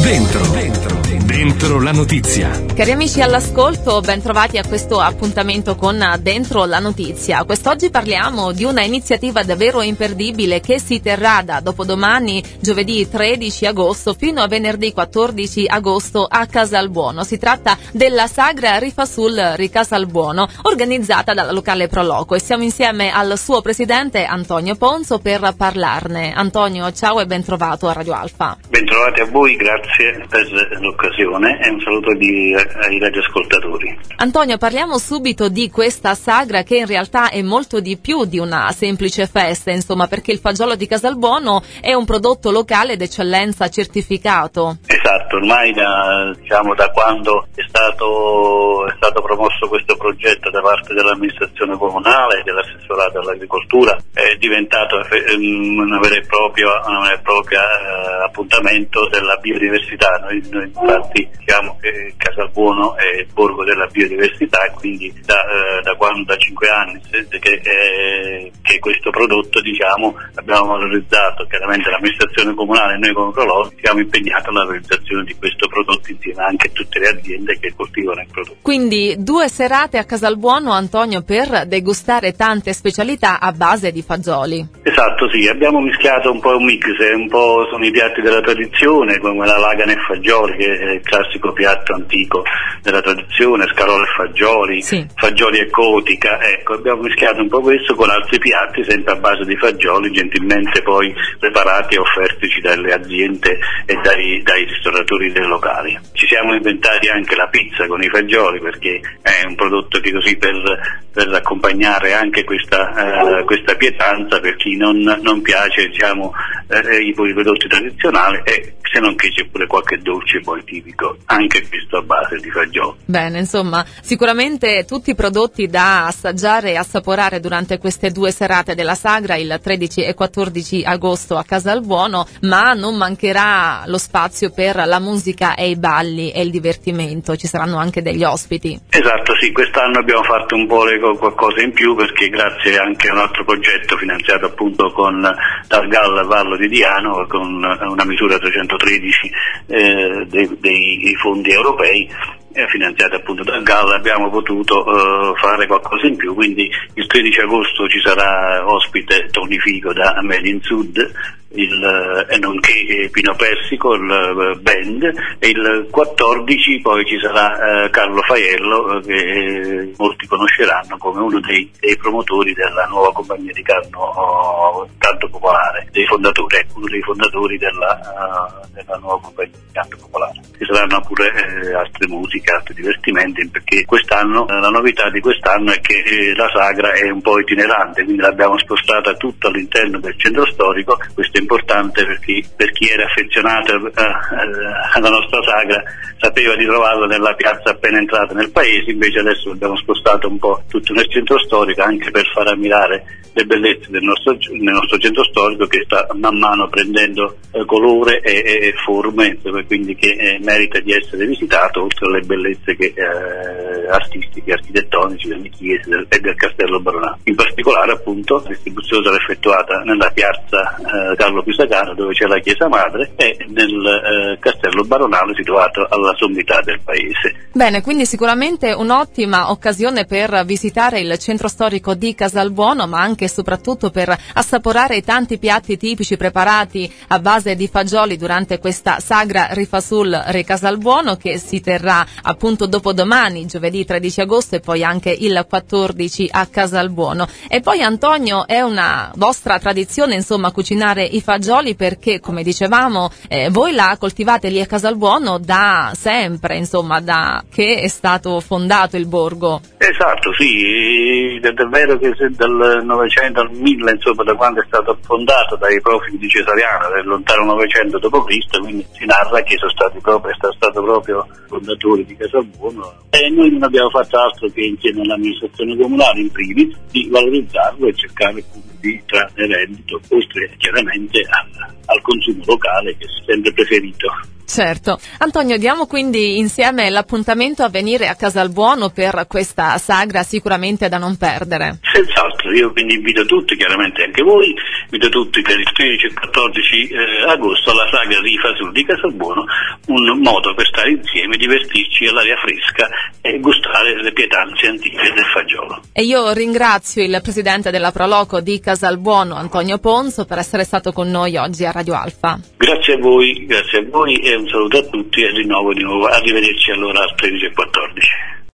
Dentro la notizia. Cari amici all'ascolto, ben trovati a questo appuntamento con Dentro la notizia. Quest'oggi parliamo di una iniziativa davvero imperdibile che si terrà da dopodomani, giovedì 13 agosto, fino a venerdì 14 agosto a Casalbuono. Si tratta della Sagra Rifasul Casalbuono, organizzata dalla locale Proloco, e siamo insieme al suo presidente Antonio Ponzo per parlarne. Antonio, ciao e ben trovato a Radio Alfa. Bentrovati a voi, grazie per l'occasione e un saluto ai radioascoltatori. Antonio, parliamo subito di questa sagra che in realtà è molto di più di una semplice festa, insomma, perché il fagiolo di Casalbuono è un prodotto locale d'eccellenza certificato. Esatto, ormai da quando è stato promosso questo progetto da parte dell'amministrazione comunale e dell'assessorato all'agricoltura è diventato una vera e propria appuntamento della biodiversità. Noi infatti diciamo che Casalbuono è il borgo della biodiversità, quindi da 5 anni che questo prodotto abbiamo valorizzato. Chiaramente l'amministrazione comunale e noi come Proloco siamo impegnati alla realizzazione di questo prodotto insieme anche a tutte le aziende che coltivano il prodotto. Quindi 2 serate a Casalbuono, Antonio, per degustare tante specialità a base di fagioli. Esatto, sì, abbiamo mischiato un po' un mix, un po' sono i piatti della tradizione come la lagana e fagioli, che è il classico piatto antico della tradizione, scarola e fagioli, sì. Fagioli e cotica, ecco, abbiamo mischiato un po' questo con altri piatti sempre a base di fagioli, gentilmente poi preparati e offertici dalle aziende e dai ristoratori dei locali. Ci siamo inventati anche la pizza con i fagioli, perché è un prodotto che così per accompagnare anche questa pietanza per chi non piace i prodotti tradizionali, e se non che c'è pure qualche dolce poi tipico, anche questo a base di fagioli. Bene, insomma, sicuramente tutti i prodotti da assaggiare e assaporare durante queste 2 serate della Sagra, il 13 e 14 agosto a Casalbuono, ma non mancherà lo spazio per la musica e i balli e il divertimento. Ci saranno anche degli ospiti. Esatto, sì, quest'anno abbiamo fatto un po' qualcosa in più, perché grazie anche a un altro progetto finanziato appunto dal GAL Vallo di Diano, con una misura 313 dei fondi europei, finanziata appunto dal GAL, abbiamo potuto fare qualcosa in più. Quindi il 13 agosto ci sarà ospite Tony Fico da Made in Sud, e nonché Pino Persico, il band, e il 14 poi ci sarà Carlo Faiello, che molti conosceranno come uno dei promotori della nuova compagnia di canto popolare, uno dei fondatori della nuova compagnia di canto popolare. Ci saranno pure altre musiche, altri divertimenti, perché quest'anno la novità di quest'anno è che la sagra è un po' itinerante, quindi l'abbiamo spostata tutto all'interno del centro storico. Questo è importante perché per chi era affezionato alla nostra sagra sapeva di trovarla nella piazza appena entrata nel paese. Invece adesso l'abbiamo spostato un po' tutto nel centro storico, anche per far ammirare le bellezze del nostro centro storico, che sta man mano prendendo colore e forme, quindi che merita di essere visitato, oltre alle bellezze artistiche, architettoniche delle chiese e del Castello Baronale. In particolare appunto la distribuzione sarà effettuata nella piazza Carlo Pisacano, dove c'è la chiesa madre, e nel Castello Baronale situato alla sommità del paese. Bene, quindi sicuramente un'ottima occasione per visitare il centro storico di Casalbuono, ma anche e soprattutto per assaporare i tanti piatti tipici preparati a base di fagioli durante questa Sagra Rifasul Casalbuono, che si terrà appunto dopodomani, giovedì 13 agosto, e poi anche il 14 a Casalbuono. E poi, Antonio, è una vostra tradizione, insomma, cucinare i fagioli, perché, come dicevamo, voi la coltivate lì a Casalbuono da sempre, insomma, da che è stato fondato il borgo. Esatto, sì, è vero che dal 900 al 1000, insomma, da quando è stato fondato dai profughi di Cesariano, del lontano 900 d.C., quindi si narra che sono stati proprio fondatori di Casalbuono, e noi non abbiamo fatto altro che, insieme all'amministrazione comunale in primis, di valorizzarlo e cercare di trarre reddito, oltre chiaramente al consumo locale, che è sempre preferito. Certo. Antonio, diamo quindi insieme l'appuntamento a venire a Casalbuono per questa sagra sicuramente da non perdere. Senz'altro, io quindi invito tutti, chiaramente anche voi, invito tutti per il 13 e 14 agosto alla sagra Rifasul di Casalbuono, un modo per stare insieme, divertirci all'aria fresca e gustare le pietanze antiche del fagiolo. E io ringrazio il presidente della Proloco di Casalbuono, Antonio Ponzo, per essere stato con noi oggi a Radio Alfa. Grazie a voi e un saluto a tutti e di nuovo arrivederci allora alle 13:14.